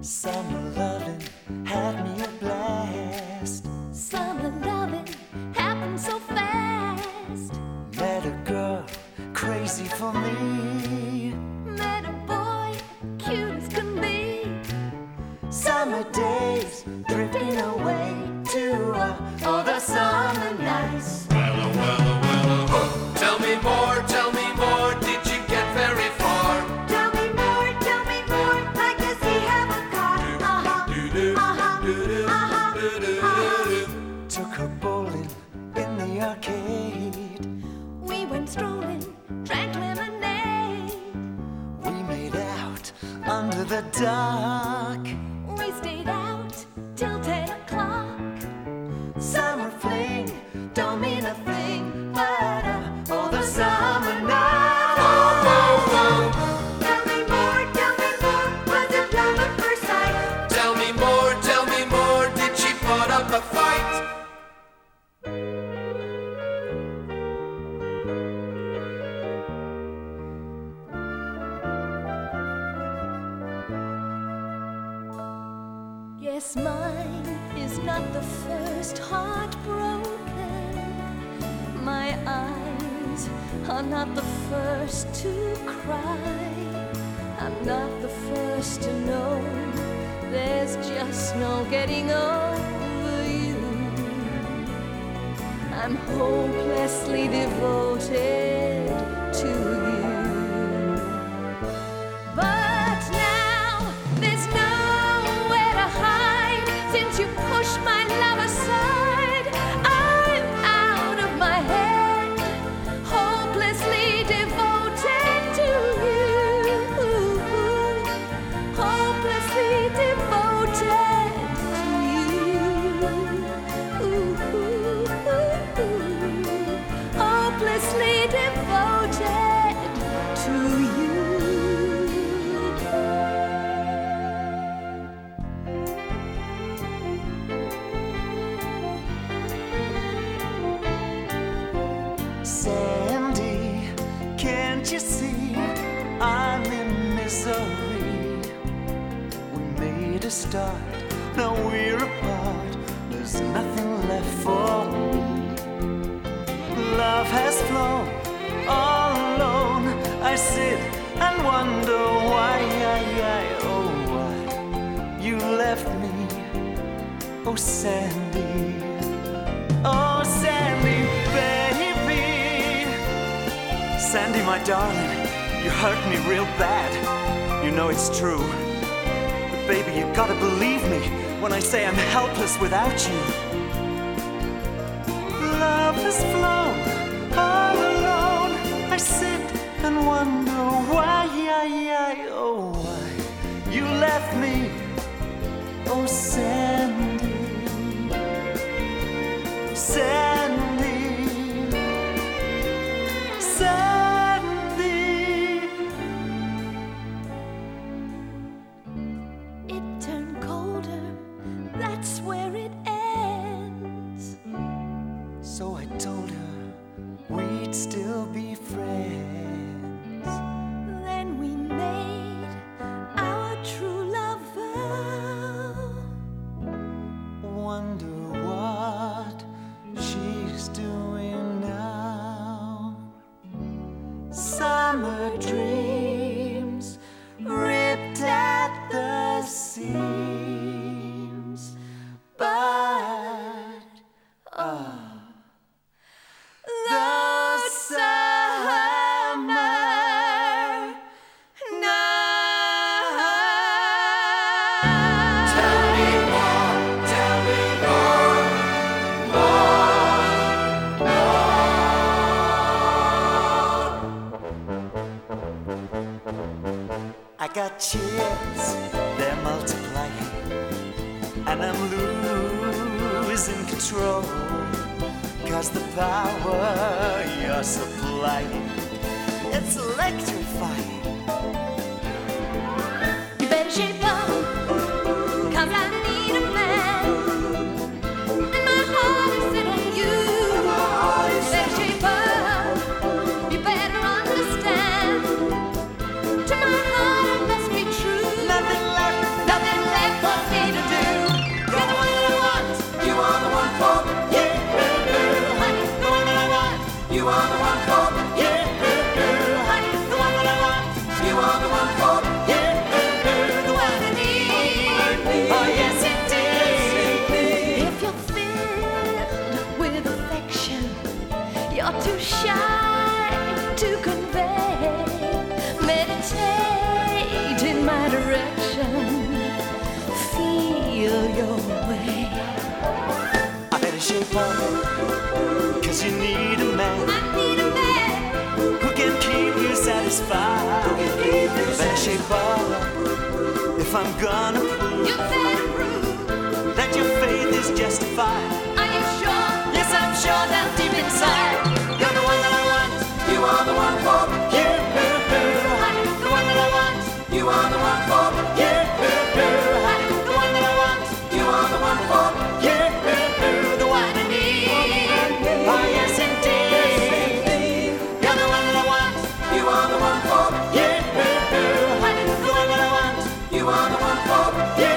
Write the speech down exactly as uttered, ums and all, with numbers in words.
Summer loving had me a blast. Summer loving happened so fast. Met a girl crazy for me. Met a boy cute as can be. Summer days drifting away to uh, all the summer nights. Well, well, well, tell me more, tell me more, did you get very far? Tell me more, tell me more, like does he have a car? Uh-huh, Do-do, uh-huh, do-do, uh-huh, do-do, uh-huh. do-do. Took her bowling in the arcade. We went strolling, drank lemonade. We made out under the dark. We stayed out till ten o'clock. Summer fling don't mean a thing, but uh, all the summer nights. Tell me more, tell me more, was it love at first sight? Tell me more, tell me more, did she put up a fight? Yes, mine is not the first heart broken. My eyes are not the first to cry. I'm not the first to know there's just no getting over you. I'm hopelessly devoted to you. But now there's nowhere to hide. Since you pushed my love aside, I'm out of my head, hopelessly devoted to you. Hopelessly devoted to you. Hopelessly devoted to you. Sandy, can't you see I'm in misery? We made a start, now we're apart. There's nothing left for me. Love has flown all alone. I sit and wonder why, oh why you left me. Oh Sandy, oh Sandy, baby. Sandy, my darling, you hurt me real bad. You know it's true. But baby, you gotta believe me when I say I'm helpless without you. Love has flown all alone. I sit and wonder why, oh why you left me. Oh Sandy, Sandy, Sandy. It turned colder, that's where it ends. So I told her we'd still be friends. Then we made our true love vow. Wonder what she's doing now. Summer dreams ripped at the seams, but oh, the summer night. Tell me more, tell me more, more, more. I got chills, they're multiplying, and I'm losing control. Cause the power you're supplying, it's electrifying. You better shape up, cause I need a man. And my heart is set on you. You better shape up, you better understand. To my heart I must be true. Nothing left, Nothing left. You're too shy to convey. Meditate in my direction. Feel your way. I better shape up, cause you need a man. I need a man who can keep you satisfied. Who can keep you better shape up if I'm gonna prove. You better prove that your faith is justified. Are you sure? Yes, I'm sure down deep inside. You're the one that I want. You are the one for You, the one that I want. You are the one for You, the one that I want. You are the one for You, the one I need. Oh yes, indeed. You're the one that I want. You are the one for You, the one that I want. You are the one for You,